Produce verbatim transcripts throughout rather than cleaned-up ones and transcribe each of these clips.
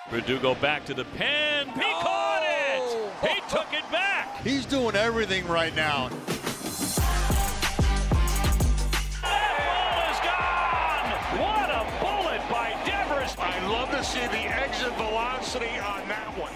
Verdugo back to the pen. He oh. caught it. He took it back. He's doing everything right now. That ball is gone. What a bullet by Devers. I love to see the exit velocity on that one.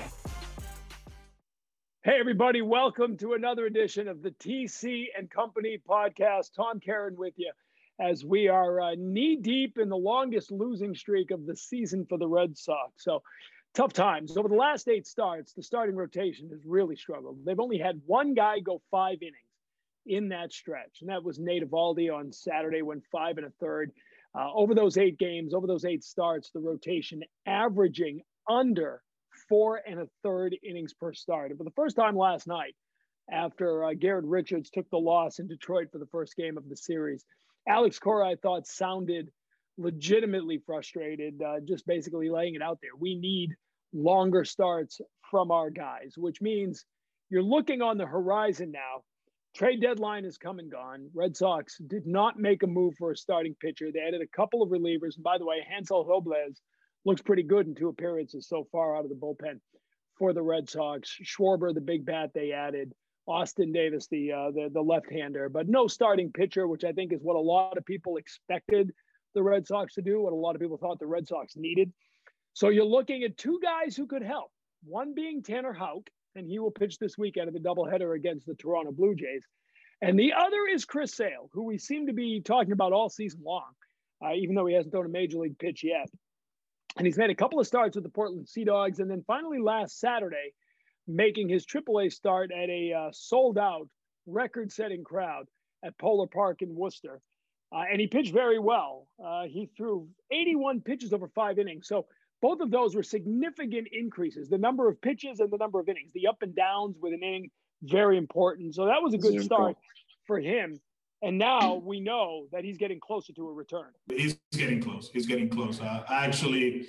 Hey, everybody. Welcome to another edition of the T C and Company podcast. Tom Caron with you as we are uh, knee-deep in the longest losing streak of the season for the Red Sox. So tough times. Over the last eight starts, the starting rotation has really struggled. They've only had one guy go five innings in that stretch, and that was Nate Eovaldi on Saturday, went five and a third. Uh, over those eight games, over those eight starts, the rotation averaging under four and a third innings per start. And for the first time last night, after uh, Garrett Richards took the loss in Detroit for the first game of the series, Alex Cora, I thought, sounded legitimately frustrated, uh, just basically laying it out there. We need longer starts from our guys, which means you're looking on the horizon now. Trade deadline is come and gone. Red Sox did not make a move for a starting pitcher. They added a couple of relievers. And by the way, Hansel Robles looks pretty good in two appearances so far out of the bullpen for the Red Sox. Schwarber, the big bat they added. Austin Davis, the, uh, the the left-hander, but no starting pitcher, which I think is what a lot of people expected the Red Sox to do, what a lot of people thought the Red Sox needed. So you're looking at two guys who could help, one being Tanner Houck, and he will pitch this weekend in the doubleheader against the Toronto Blue Jays. And the other is Chris Sale, who we seem to be talking about all season long, uh, even though he hasn't thrown a major league pitch yet. And he's made a couple of starts with the Portland Sea Dogs, and then finally last Saturday, making his triple A start at a uh, sold-out, record-setting crowd at Polar Park in Worcester. Uh, and he pitched very well. Uh, he threw eighty-one pitches over five innings. So both of those were significant increases. The number of pitches and the number of innings. The up and downs with an inning, very important. So that was a good start for him. And now we know that he's getting closer to a return. He's getting close. He's getting close. Uh, I actually...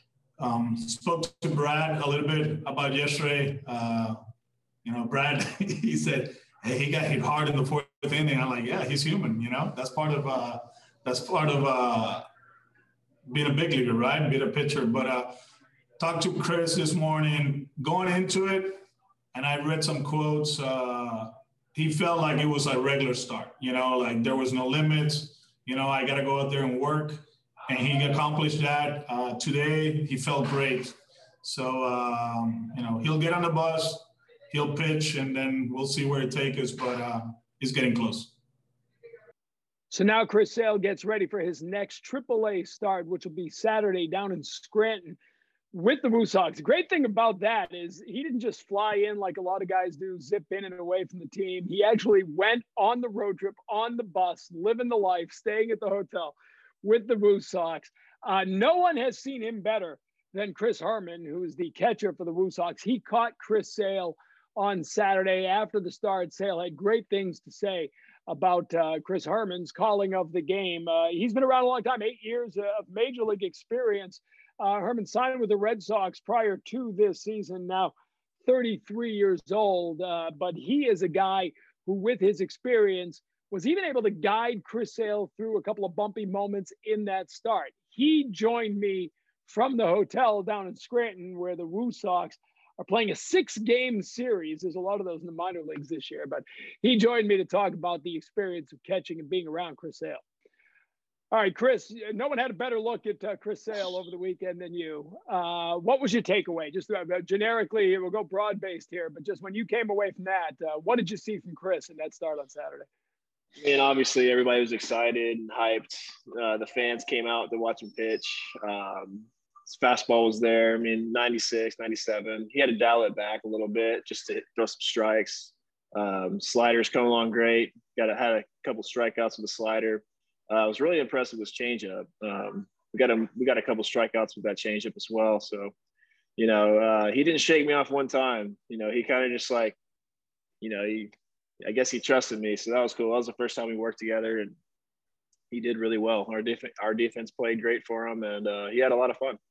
Um, spoke to Brad a little bit about yesterday. Uh, you know, Brad, he said, hey, he got hit hard in the fourth inning. I'm like, yeah, he's human, you know, that's part of, uh, that's part of uh, being a big leaguer, right? Being a pitcher. But uh, talked to Chris this morning going into it, and I read some quotes. Uh, he felt like it was a regular start, you know, like there was no limits. You know, I got to go out there and work. And he accomplished that. Uh, today, he felt great. So, um, you know, he'll get on the bus, he'll pitch, and then we'll see where it takes us. But uh, he's getting close. So now Chris Sale gets ready for his next triple A start, which will be Saturday down in Scranton with the Woo Sox. The great thing about that is he didn't just fly in like a lot of guys do, zip in and away from the team. He actually went on the road trip, on the bus, living the life, staying at the hotel with the Woo Sox. Uh, no one has seen him better than Chris Herrmann, who is the catcher for the Woo Sox. He caught Chris Sale on Saturday after the start. Sale had great things to say about uh, Chris Herrmann's calling of the game. Uh, he's been around a long time, eight years of major league experience. Uh, Herrmann signed with the Red Sox prior to this season, now thirty-three years old. Uh, but he is a guy who, with his experience, was even able to guide Chris Sale through a couple of bumpy moments in that start. He joined me from the hotel down in Scranton, where the Woo Sox are playing a six-game series. There's a lot of those in the minor leagues this year, but he joined me to talk about the experience of catching and being around Chris Sale. All right, Chris, no one had a better look at uh, Chris Sale over the weekend than you. Uh, what was your takeaway? Just uh, generically, we'll go broad-based here, but just when you came away from that, uh, what did you see from Chris in that start on Saturday? And obviously everybody was excited and hyped. Uh, the fans came out to watch him pitch. Um, his fastball was there. I mean, ninety-six, ninety-seven. He had to dial it back a little bit just to throw some strikes. Um, sliders come along great. Got a, had a couple strikeouts with the slider. Uh, I was really impressed with his changeup. Um, we got a we got a couple strikeouts with that changeup as well. So, you know, uh, he didn't shake me off one time. You know, he kind of just like, you know, he. I guess he trusted me, so that was cool. That was the first time we worked together, and he did really well. Our def- our defense played great for him, and uh, he had a lot of fun.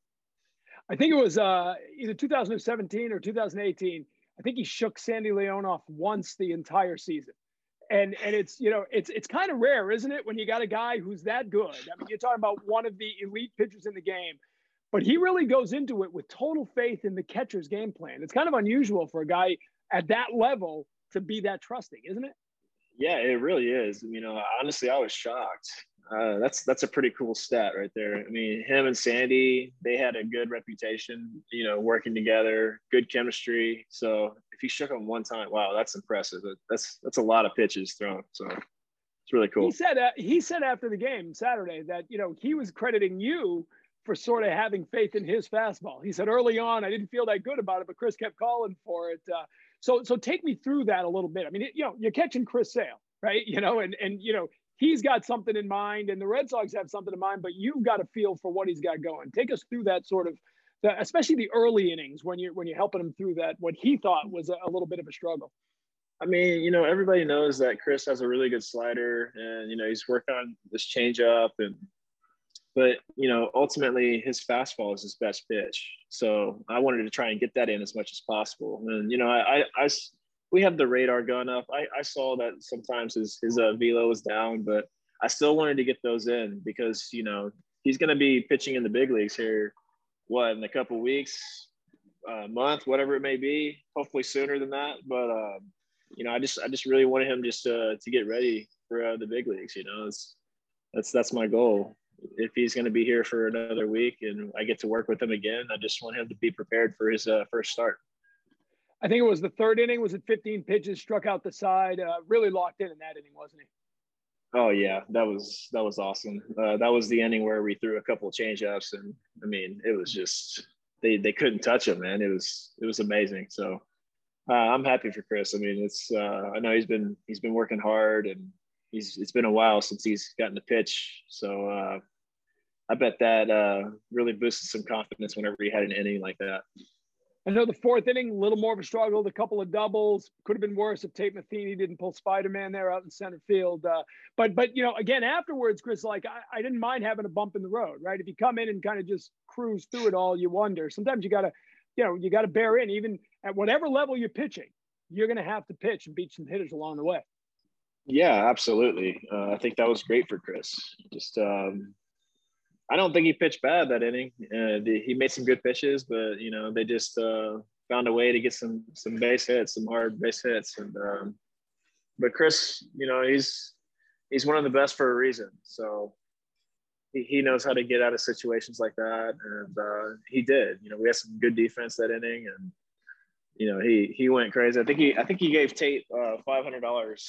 I think it was uh, either two thousand seventeen or two thousand eighteen. I think he shook Sandy Leon off once the entire season. And and it's, you know, it's it's kind of rare, isn't it, when you got a guy who's that good? I mean, you're talking about one of the elite pitchers in the game, but he really goes into it with total faith in the catcher's game plan. It's kind of unusual for a guy at that level to be that trusting, isn't it? Yeah, it really is. You know, honestly, I was shocked. Uh, that's that's a pretty cool stat right there. I mean, him and Sandy, they had a good reputation, you know, working together, good chemistry. So if he shook him one time, wow, that's impressive. That's that's a lot of pitches thrown. So it's really cool. He said uh, he said after the game Saturday that, you know, he was crediting you for sort of having faith in his fastball. He said early on, I didn't feel that good about it, but Chris kept calling for it. Uh, so so take me through that a little bit. I mean, you know, you're catching Chris Sale, right? You know, and and you know. He's got something in mind, and the Red Sox have something in mind, but you've got a feel for what he's got going. Take us through that sort of, the, especially the early innings when you're when you're helping him through that, what he thought was a, a little bit of a struggle. I mean, you know, everybody knows that Chris has a really good slider, and you know he's worked on this changeup, and but you know ultimately his fastball is his best pitch. So I wanted to try and get that in as much as possible, and you know I I. I we have the radar gun up. I, I saw that sometimes his, his uh, velo was down, but I still wanted to get those in because, you know, he's going to be pitching in the big leagues here, what, in a couple weeks, a month, whatever it may be, hopefully sooner than that. But, um, you know, I just I just really wanted him just uh, to get ready for uh, the big leagues, you know. It's, that's, that's my goal. If he's going to be here for another week and I get to work with him again, I just want him to be prepared for his uh, first start. I think it was the third inning. Was it fifteen pitches, struck out the side, uh, really locked in in that inning, wasn't he? Oh yeah, that was that was awesome. Uh, that was the inning where we threw a couple of changeups, and I mean, it was just they they couldn't touch him, man. It was it was amazing. So uh, I'm happy for Chris. I mean, it's uh, I know he's been he's been working hard, and he's it's been a while since he's gotten to pitch. So uh, I bet that uh, really boosted some confidence whenever he had an inning like that. I know the fourth inning, a little more of a struggle, a couple of doubles. Could have been worse if Tate Matheny didn't pull Spider-Man there out in center field. Uh, but, but you know, again, afterwards, Chris, like, I, I didn't mind having a bump in the road, right? If you come in and kind of just cruise through it all, you wonder. Sometimes you got to, you know, you got to bear in. Even at whatever level you're pitching, you're going to have to pitch and beat some hitters along the way. Yeah, absolutely. Uh, I think that was great for Chris. Just um, – I don't think he pitched bad that inning. Uh, the, he made some good pitches, but you know they just uh, found a way to get some some base hits, some hard base hits. And um, but Chris, you know, he's he's one of the best for a reason. So he, he knows how to get out of situations like that, and uh, he did. You know, we had some good defense that inning, and you know he he went crazy. I think he I think he gave Tate uh, five hundred dollars.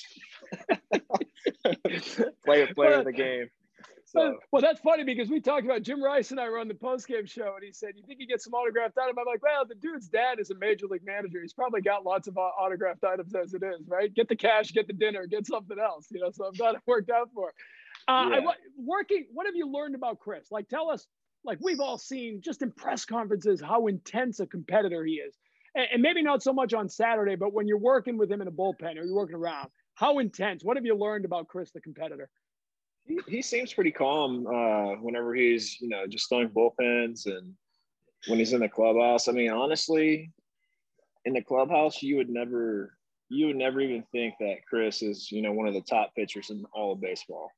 Player player of the game. So. Well, that's funny because we talked about Jim Rice and I were on the postgame show, and he said, "You think he gets some autographed items?" I'm like, "Well, the dude's dad is a major league manager. He's probably got lots of autographed items as it is, right? Get the cash, get the dinner, get something else, you know." So I'm glad it worked out for him. Uh, yeah. I, working, what have you learned about Chris? Like, tell us. Like, we've all seen just in press conferences how intense a competitor he is, and, and maybe not so much on Saturday, but when you're working with him in a bullpen or you're working around, how intense? What have you learned about Chris, the competitor? He, he seems pretty calm uh, whenever he's, you know, just throwing bullpens and when he's in the clubhouse. I mean, honestly, in the clubhouse, you would never, you would never even think that Chris is, you know, one of the top pitchers in all of baseball.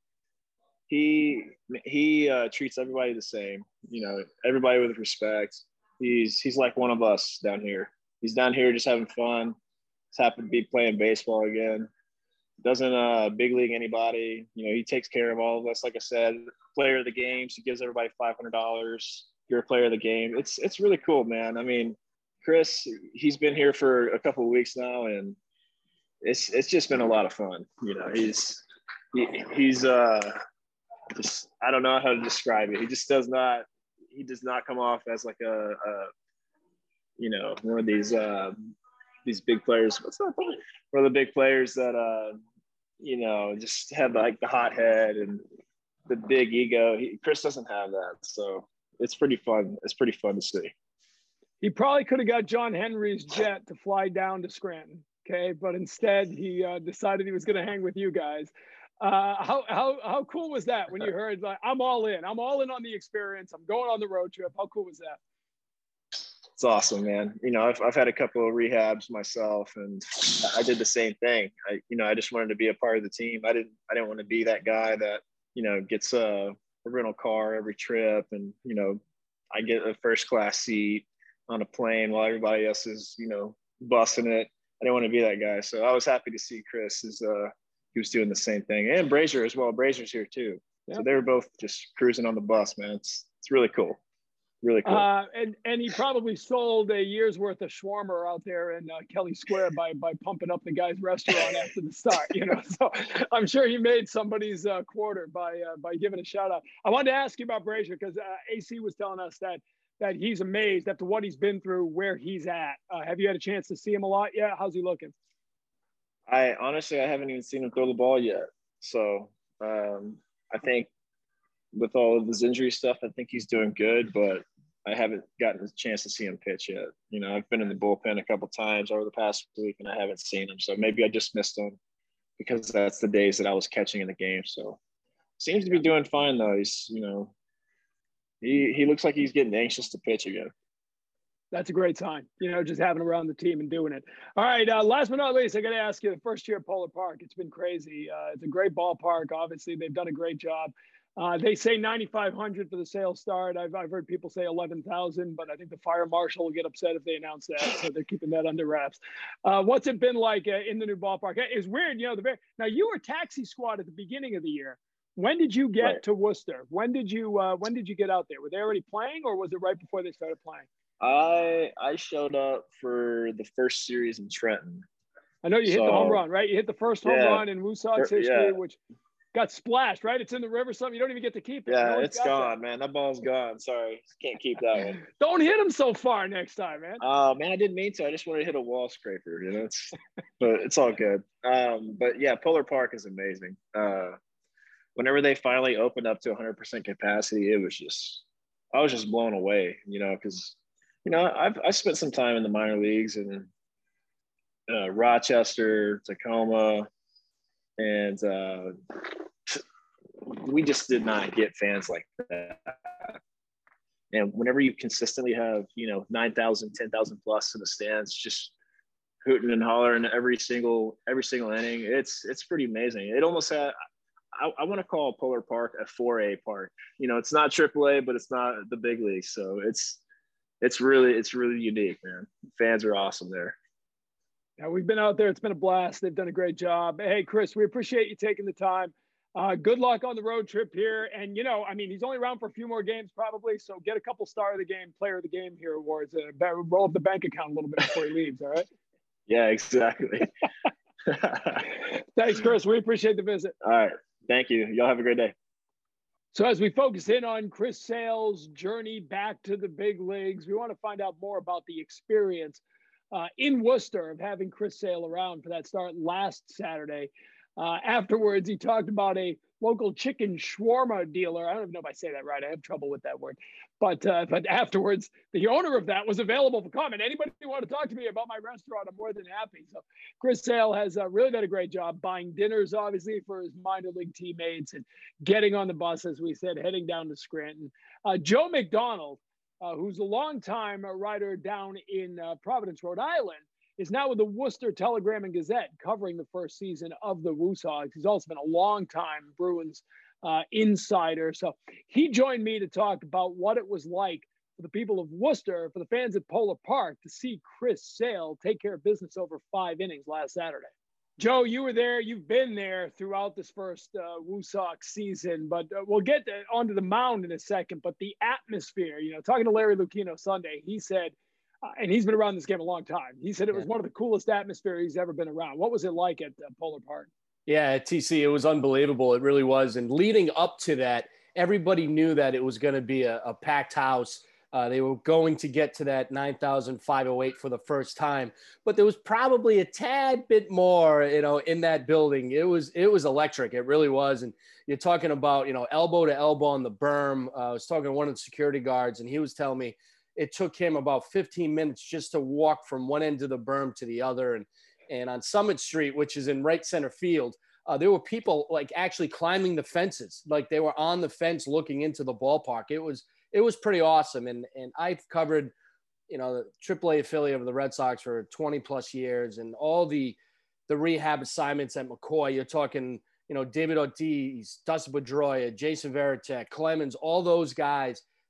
He he uh, treats everybody the same, you know, everybody with respect. He's he's like one of us down here. He's down here just having fun. He's happy to be playing baseball again. Doesn't uh, big league anybody. You know, he takes care of all of us. Like I said, player of the game. He gives everybody five hundred dollars. You're a player of the game. It's it's really cool, man. I mean, Chris, he's been here for a couple of weeks now, and it's it's just been a lot of fun. You know, he's he, he's uh just I don't know how to describe it. He just does not he does not come off as like a, a you know one of these. Uh, these big players, what's that? One of the big players that, uh, you know, just have like the hot head and the big ego. He, Chris doesn't have that. So it's pretty fun. It's pretty fun to see. He probably could have got John Henry's jet to fly down to Scranton. Okay. But instead he uh, decided he was going to hang with you guys. Uh, how, how, how cool was that when you heard, like, I'm all in, I'm all in on the experience. I'm going on the road trip. How cool was that? It's awesome, man. You know, I've, I've had a couple of rehabs myself, and I did the same thing. I, you know, I just wanted to be a part of the team. I didn't, I didn't want to be that guy that, you know, gets a, a rental car every trip and, you know, I get a first class seat on a plane while everybody else is, you know, busting it. I didn't want to be that guy. So I was happy to see Chris is uh he was doing the same thing. And Brazier as well. Brazier's here too. Yeah. So they were both just cruising on the bus, man. It's it's really cool. Really cool. Uh, and and he probably sold a year's worth of shawarma out there in uh, Kelly Square by by pumping up the guy's restaurant after the start. You know, so I'm sure he made somebody's uh, quarter by uh, by giving a shout out. I wanted to ask you about Brazier because uh, A C was telling us that that he's amazed after what he's been through, where he's at. Uh, have you had a chance to see him a lot yet? How's he looking? I honestly I haven't even seen him throw the ball yet. So um, I think. With all of his injury stuff, I think he's doing good, but I haven't gotten a chance to see him pitch yet. You know, I've been in the bullpen a couple times over the past week, and I haven't seen him. So maybe I just missed him because that's the days that I was catching in the game. So seems to be doing fine though. He's, you know, he he looks like he's getting anxious to pitch again. That's a great sign, you know, just having around the team and doing it. All right, uh, last but not least, I got to ask you, the first year at Polar Park, it's been crazy. Uh, it's a great ballpark. Obviously, they've done a great job. Uh, they say ninety-five hundred for the sales start. I've, I've heard people say eleven thousand, but I think the fire marshal will get upset if they announce that. So they're keeping that under wraps. Uh, what's it been like uh, in the new ballpark? It's weird, you know, the very, now you were taxi squad at the beginning of the year. When did you get right. to Worcester? When did you, uh, when did you get out there? Were they already playing or was it right before they started playing? I, I showed up for the first series in Trenton. I know you hit so, the home run, right? You hit the first home yeah, run in Woosog's history, yeah. which got splashed, right? It's in the river, something. You don't even get to keep it. Yeah, no it's gone, that. man. That ball's gone. Sorry. Can't keep that one. Don't hit him so far next time, man. Oh, uh, man, I didn't mean to. I just wanted to hit a wall scraper, you know? It's, but it's all good. Um, but, yeah, Polar Park is amazing. Uh, whenever they finally opened up to one hundred percent capacity, it was just – I was just blown away, you know, because, you know, I've I spent some time in the minor leagues in uh, Rochester, Tacoma, and uh, we just did not get fans like that. And whenever you consistently have, you know, nine thousand, ten thousand plus in the stands, just hooting and hollering every single every single inning, it's it's pretty amazing. It almost had I, I want to call Polar Park a four A park. You know, it's not triple A, but it's not the big league. So it's it's really it's really unique, man. Fans are awesome there. Yeah, we've been out there. It's been a blast. They've done a great job. Hey, Chris, we appreciate you taking the time. Uh, good luck on the road trip here. And, you know, I mean, he's only around for a few more games probably. So get a couple star of the game, player of the game here awards. Uh, roll up the bank account a little bit before he leaves. All right. Yeah, exactly. Thanks, Chris. We appreciate the visit. All right. Thank you. Y'all have a great day. So as we focus in on Chris Sale's journey back to the big leagues, we want to find out more about the experience Uh, in Worcester of having Chris Sale around for that start last Saturday. Uh, afterwards, he talked about a local chicken shawarma dealer. I don't even know if I say that right. I have trouble with that word. But uh, but afterwards, the owner of that was available for comment. Anybody want to talk to me about my restaurant, I'm more than happy. So Chris Sale has uh, really done a great job buying dinners, obviously, for his minor league teammates and getting on the bus, as we said, heading down to Scranton. Uh, Joe McDonald, Uh, who's a longtime uh, writer down in uh, Providence, Rhode Island, is now with the Worcester Telegram and Gazette covering the first season of the Woosogs. He's also been a longtime Bruins uh, insider. So he joined me to talk about what it was like for the people of Worcester, for the fans at Polar Park, to see Chris Sale take care of business over five innings last Saturday. Joe, you were there. You've been there throughout this first uh, Woosox season, but uh, we'll get to, onto the mound in a second. But the atmosphere, you know, talking to Larry Lucchino Sunday, he said, uh, and he's been around this game a long time, he said it was yeah. one of the coolest atmosphere he's ever been around. What was it like at uh, Polar Park? Yeah, T C, it was unbelievable. It really was. And leading up to that, everybody knew that it was going to be a, a packed house. Uh, they were going to get to that nine thousand five hundred eight for the first time, but there was probably a tad bit more, you know, in that building. It was, it was electric. It really was. And you're talking about, you know, elbow to elbow on the berm. Uh, I was talking to one of the security guards, and he was telling me it took him about fifteen minutes just to walk from one end of the berm to the other. And, and on Summit Street, which is in right center field, uh, there were people like actually climbing the fences. Like they were on the fence looking into the ballpark. It was, It was pretty awesome. And and I've covered, you know, the triple A affiliate of the Red Sox for twenty plus years, and all the the rehab assignments at McCoy. You're talking, you know, David Ortiz, Dustin Pedroia, Jason Varitek, Clemens, all those guys.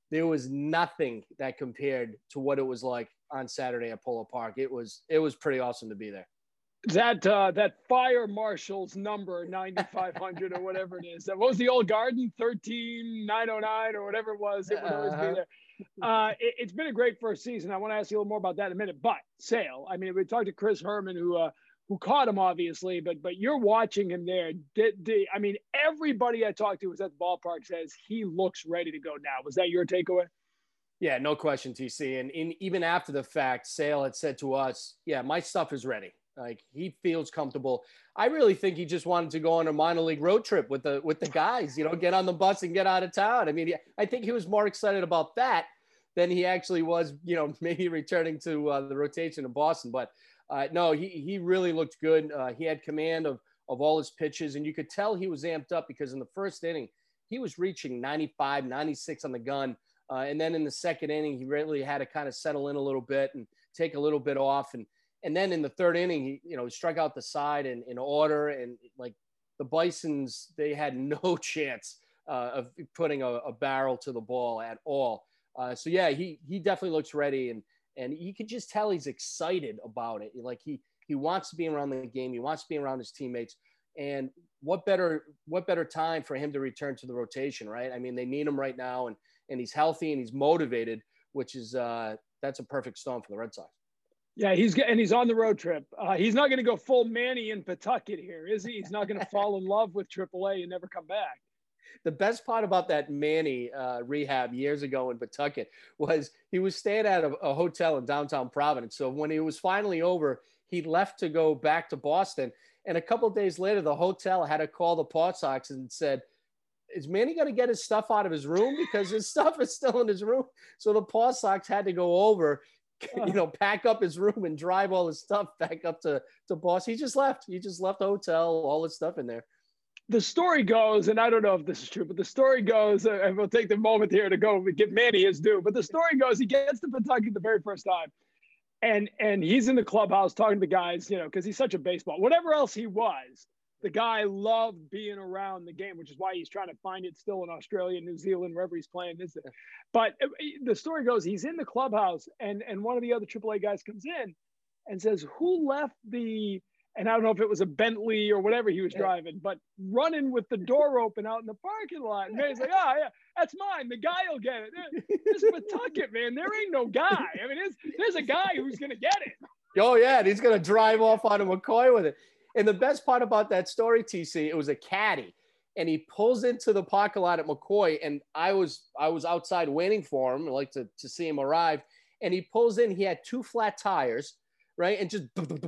there was nothing that compared to what it was like on Saturday at Polo Park. It was it was pretty awesome to be there. That uh, that fire marshal's number ninety-five hundred or whatever it is. What was the old garden? thirteen nine oh nine or whatever it was. It would always Uh-huh. be there. Uh, it, it's been a great first season. I want to ask you a little more about that in a minute. But Sale, I mean, we talked to Chris Herman, who uh, who caught him obviously, but but you're watching him there. Did, did, I mean, everybody I talked to was at the ballpark says he looks ready to go now. Was that your takeaway? Yeah, no question, T C. And in, even after the fact, Sale had said to us, yeah, my stuff is ready. Like, he feels comfortable. I really think he just wanted to go on a minor league road trip with the with the guys, you know, get on the bus and get out of town. I mean, I think he was more excited about that than he actually was, you know, maybe returning to uh, the rotation in Boston. But uh, no, he he really looked good. Uh, he had command of of all his pitches, and you could tell he was amped up because in the first inning, he was reaching ninety-five, ninety-six on the gun. Uh, and then in the second inning, he really had to kind of settle in a little bit and take a little bit off. And And then in the third inning, he, you know, he struck out the side in, in order, and like the Bisons, they had no chance uh, of putting a, a barrel to the ball at all. Uh, so yeah, he he definitely looks ready, and and you could just tell he's excited about it. Like he he wants to be around the game, he wants to be around his teammates, and what better what better time for him to return to the rotation, right? I mean, they need him right now, and and he's healthy and he's motivated, which is uh, that's a perfect storm for the Red Sox. Yeah, he's and he's on the road trip. Uh, he's not going to go full Manny in Pawtucket here, is he? He's not going to fall in love with triple A and never come back. The best part about that Manny uh, rehab years ago in Pawtucket was he was staying at a, a hotel in downtown Providence. So when it was finally over, he left to go back to Boston. And a couple of days later, the hotel had to call the Paw Sox and said, is Manny going to get his stuff out of his room? Because his stuff is still in his room. So the Paw Sox had to go over, you know, pack up his room and drive all his stuff back up to, to Boston. He just left. He just left the hotel, all his stuff in there. The story goes, and I don't know if this is true, but the story goes, uh, and we'll take the moment here to go give Manny his due, but the story goes, he gets to Pawtucket the very first time, and and he's in the clubhouse talking to the guys, you know, because he's such a baseball, whatever else he was, the guy loved being around the game, which is why he's trying to find it still in Australia, New Zealand, wherever he's playing. But the story goes, he's in the clubhouse, and, and one of the other triple A guys comes in and says, who left the, and I don't know if it was a Bentley or whatever he was driving, but running with the door open out in the parking lot. And Manny's like, oh, yeah, that's mine. The guy will get it. This is Pawtucket, man. There ain't no guy. I mean, there's, there's a guy who's going to get it. Oh, yeah, and he's going to drive off on a McCoy with it. And the best part about that story, T C, it was a caddy, and he pulls into the parking lot at McCoy, and I was I was outside waiting for him, like to, to see him arrive, and he pulls in. He had two flat tires, right, and just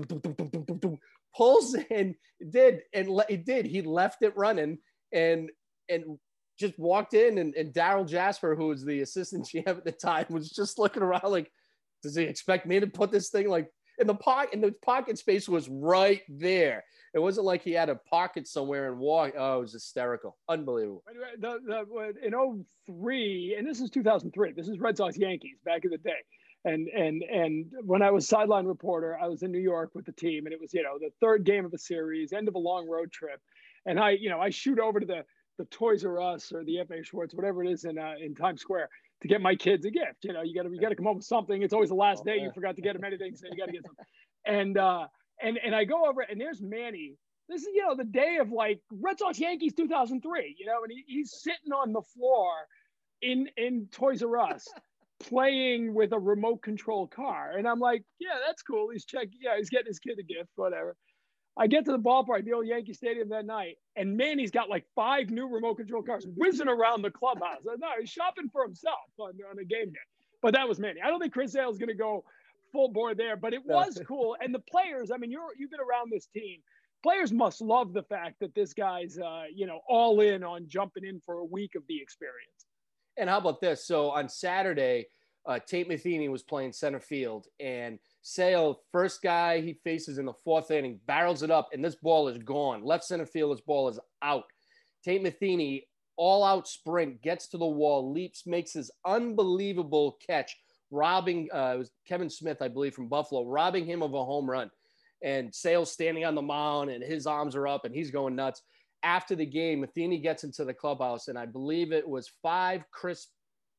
pulls in. Did and he did. He left it running, and and just walked in, and, and Daryl Jasper, who was the assistant G M at the time, was just looking around like, does he expect me to put this thing like? And the pocket, and the pocket space was right there. It wasn't like he had a pocket somewhere and walk. Oh, it was hysterical, unbelievable. The, the, in oh three, and this is two thousand three. This is Red Sox Yankees back in the day. And and and when I was sideline reporter, I was in New York with the team, and it was, you know, the third game of a series, end of a long road trip. And I, you know, I shoot over to the the Toys R Us or the F A Schwartz, whatever it is in uh, in Times Square, to get my kids a gift. You know, you got to you got to come home with something. It's always the last day. You forgot to get them anything, so you got to get something. And uh, and and I go over, and there's Manny. This is, you know, the day of like Red Sox Yankees two thousand three. You know, and he, he's sitting on the floor in in Toys R Us playing with a remote control car. And I'm like, yeah, that's cool. He's checking. Yeah, he's getting his kid a gift, whatever. I get to the ballpark, the old Yankee Stadium that night, and Manny's got like five new remote control cars whizzing around the clubhouse. No, he's shopping for himself on, on a game day. But that was Manny. I don't think Chris Sale's going to go full board there, but it was cool. And the players, I mean, you're, you've been around this team. Players must love the fact that this guy's, uh, you know, all in on jumping in for a week of the experience. And how about this? So on Saturday, uh, Tate Matheny was playing center field, and Sale, first guy he faces in the fourth inning, barrels it up, and this ball is gone. Left center field, this ball is out. Tate Matheny, all-out sprint, gets to the wall, leaps, makes his unbelievable catch, robbing uh, it was Kevin Smith, I believe, from Buffalo, robbing him of a home run. And Sale's standing on the mound, and his arms are up, and he's going nuts. After the game, Matheny gets into the clubhouse, and I believe it was five crisp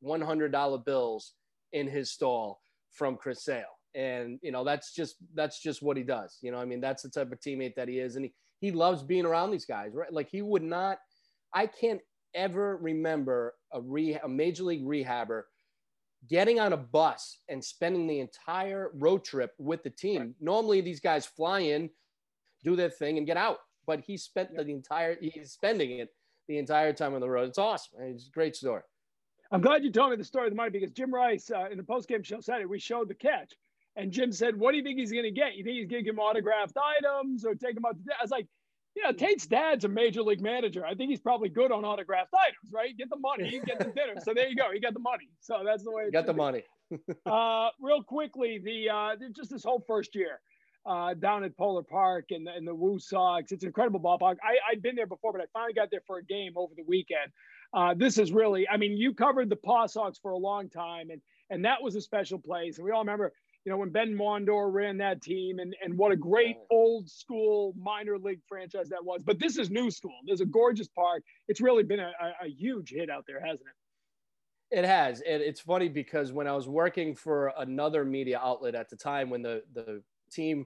one hundred dollar bills in his stall from Chris Sale. And, you know, that's just, that's just what he does. You know, I mean, that's the type of teammate that he is. And he, he loves being around these guys, right? Like he would not, I can't ever remember a re a major league rehabber getting on a bus and spending the entire road trip with the team. Right. Normally these guys fly in, do their thing and get out, but he spent yeah. the entire, he's spending it the entire time on the road. It's awesome. It's a great story. I'm glad you told me the story of the money because Jim Rice uh, in the postgame show Saturday, we showed the catch. And Jim said, what do you think he's going to get? You think he's going to give him autographed items or take him out to dinner? I was like, you know, Tate's dad's a major league manager. I think he's probably good on autographed items, right? Get the money, you get the dinner. So there you go. He got the money. So that's the way it got the money. uh, real quickly, the uh, just this whole first year uh, down at Polar Park and, and the Woo Sox. It's an incredible ballpark. I, I'd been there before, but I finally got there for a game over the weekend. Uh, this is really, I mean, you covered the Paw Sox for a long time, and and that was a special place. And we all remember, you know, when Ben Mondor ran that team and, and what a great old school minor league franchise that was. But this is new school. There's a gorgeous park. It's really been a, a, a huge hit out there, hasn't it? It has. And it's funny because when I was working for another media outlet at the time, when the, the team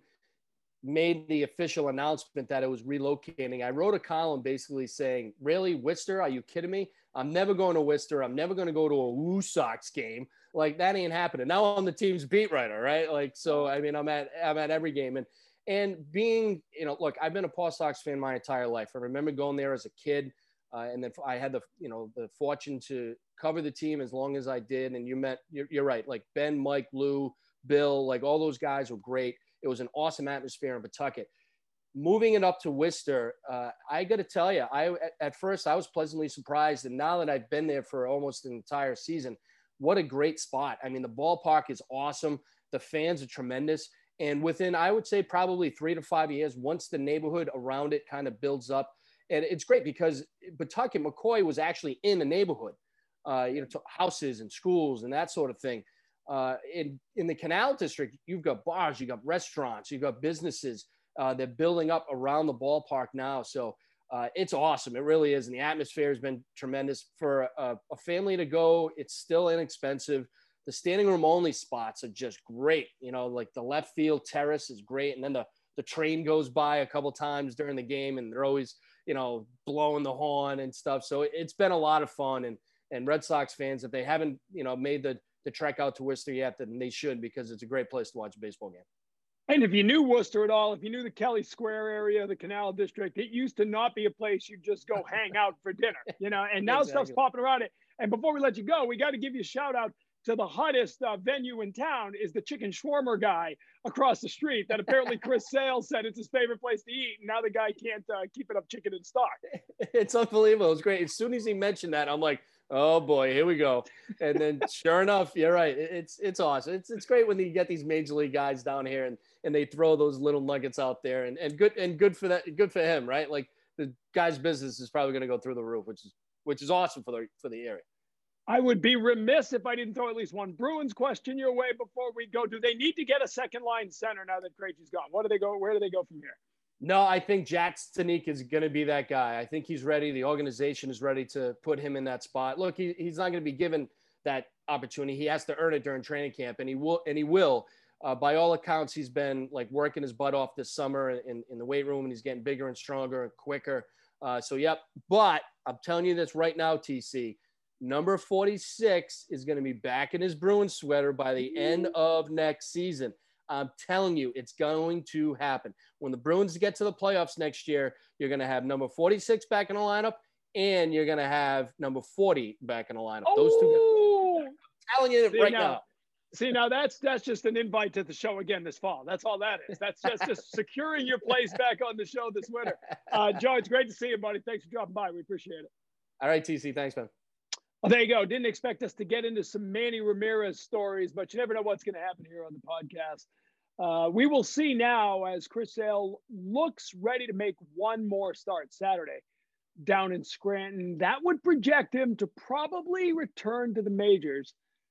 made the official announcement that it was relocating, I wrote a column basically saying, really, Worcester? Are you kidding me? I'm never going to Worcester. I'm never going to go to a Woo Sox game. Like that ain't happening. Now I'm the team's beat writer, right? Like, so, I mean, I'm at, I'm at every game and, and being, you know, look, I've been a Paw Sox fan my entire life. I remember going there as a kid. Uh, and then I had the, you know, the fortune to cover the team as long as I did. And you met, you're, you're right. Like Ben, Mike, Lou, Bill, like all those guys were great. It was an awesome atmosphere in Pawtucket. Moving it up to Worcester, uh, I got to tell you, I, at, at first I was pleasantly surprised. And now that I've been there for almost an entire season, what a great spot. I mean, the ballpark is awesome. The fans are tremendous. And within, I would say probably three to five years, once the neighborhood around it kind of builds up, and it's great because Pawtucket, McCoy was actually in the neighborhood, uh, you know, to houses and schools and that sort of thing. Uh, in, in the Canal District, you've got bars, you've got restaurants, you've got businesses. Uh, they're building up around the ballpark now. So uh, it's awesome. It really is. And the atmosphere has been tremendous for a, a family to go. It's still inexpensive. The standing room only spots are just great. You know, like the left field terrace is great. And then the, the train goes by a couple times during the game and they're always, you know, blowing the horn and stuff. So it's been a lot of fun. And, and Red Sox fans, if they haven't, you know, made the, the trek out to Worcester yet, then they should, because it's a great place to watch a baseball game. And if you knew Worcester at all, if you knew the Kelly Square area, the Canal District, it used to not be a place you just go hang out for dinner, you know, and now exactly. Stuff's popping around it. And before we let you go, we got to give you a shout out to the hottest uh, venue in town is the Chicken Shawarma guy across the street that apparently Chris Sale said it's his favorite place to eat. And now the guy can't uh, keep it up chicken in stock. It's unbelievable. It's great. As soon as he mentioned that, I'm like, oh boy, here we go. And then sure enough, you're right. It's, it's awesome. It's, it's great when you get these major league guys down here and, and they throw those little nuggets out there and, and good, and good for that. Good for him, right? Like the guy's business is probably going to go through the roof, which is, which is awesome for the, for the area. I would be remiss if I didn't throw at least one Bruins question your way before we go. Do they need to get a second line center now that Krejci's gone? What do they go? Where do they go from here? No, I think Jack Stanek is going to be that guy. I think he's ready. The organization is ready to put him in that spot. Look, he, he's not going to be given that opportunity. He has to earn it during training camp, and he will. And he will. Uh, by all accounts, he's been like working his butt off this summer in, in the weight room, and he's getting bigger and stronger and quicker. Uh, so, yep. But I'm telling you this right now, T C. Number forty-six is going to be back in his Bruins sweater by the end of next season. I'm telling you, it's going to happen. When the Bruins get to the playoffs next year, you're going to have number forty-six back in the lineup, and you're going to have number forty back in the lineup. Those two guys. I'm telling you see right now, now. See, now that's that's just an invite to the show again this fall. That's all that is. That's just, just securing your place back on the show this winter. Uh, Joe, it's great to see you, buddy. Thanks for dropping by. We appreciate it. All right, T C. Thanks, man. Well, there you go. Didn't expect us to get into some Manny Ramirez stories, but you never know what's going to happen here on the podcast. Uh, we will see now as Chris Sale looks ready to make one more start Saturday down in Scranton. That would project him to probably return to the majors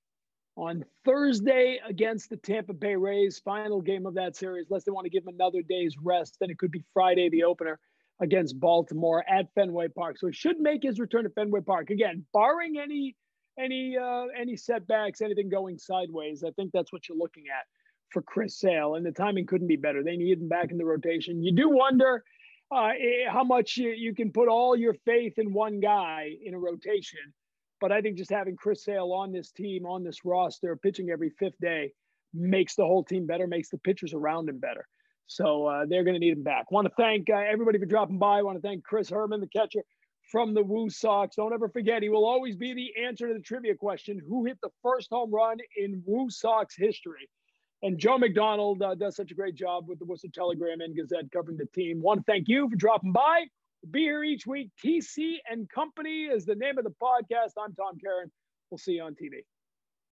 on Thursday against the Tampa Bay Rays, final game of that series, unless they want to give him another day's rest. Then it could be Friday, the opener against Baltimore at Fenway Park. So he should make his return to Fenway Park. Again, barring any any uh, any setbacks, anything going sideways. I think that's what you're looking at for Chris Sale, and the timing couldn't be better. They need him back in the rotation. You do wonder uh, how much you, you can put all your faith in one guy in a rotation, but I think just having Chris Sale on this team, on this roster, pitching every fifth day, makes the whole team better, makes the pitchers around him better. So uh, they're going to need him back. Want to thank uh, everybody for dropping by. Want to thank Chris Herman, the catcher from the Woo Sox. Don't ever forget, he will always be the answer to the trivia question: who hit the first home run in Woo Sox history? And Joe McDonald uh, does such a great job with the Worcester Telegram and Gazette covering the team. Want to thank you for dropping by. We'll be here each week. T C and Company is the name of the podcast. I'm Tom Caron. We'll see you on T V.